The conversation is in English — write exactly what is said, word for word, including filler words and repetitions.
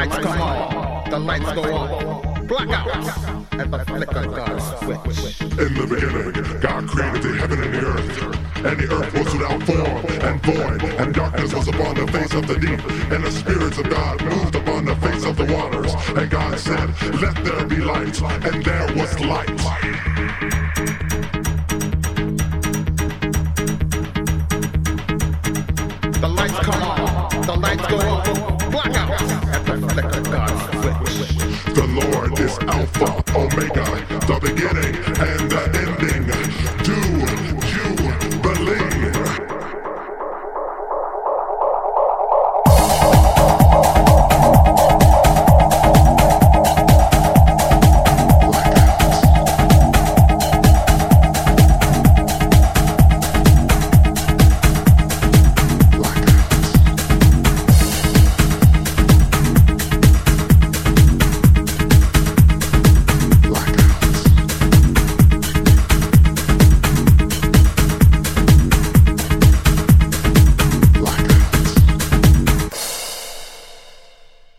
lights come on, the lights go on, blackout at the flick of God's switch. In the beginning, God created the heaven and the earth, and the earth was without form and void, and darkness was upon the face of the deep, and the spirits of God moved upon the face of the waters. And God said, "Let there be light," and there was light. The lights come on, the lights go on, blackout at the flick of God's switch. The Lord is Alpha, Omega, the beginning and the end.